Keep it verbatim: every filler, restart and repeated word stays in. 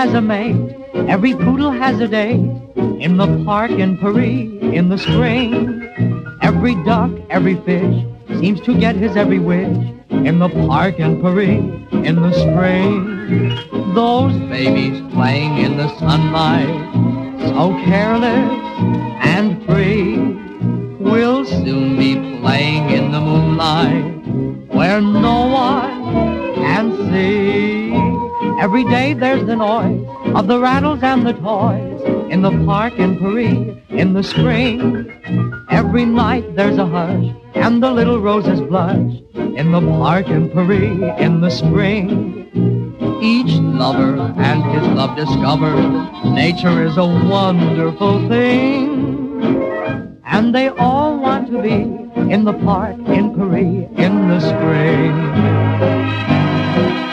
has a mate, every poodle has a date. In the park in Paris, in the spring, every duck, every fish seems to get his every wish. In the park in Paris, in the spring, those babies playing in the sunlight, so careless and free, will soon be playing in the moonlight, where no one can see. Every day there's the noise of the rattles and the toys in the park in Paris, in the spring. Every night there's a hush and the little roses blush in the park in Paris, in the spring. Each lover and his love discover nature is a wonderful thing, and they all want to be in the park in Paris, in the spring.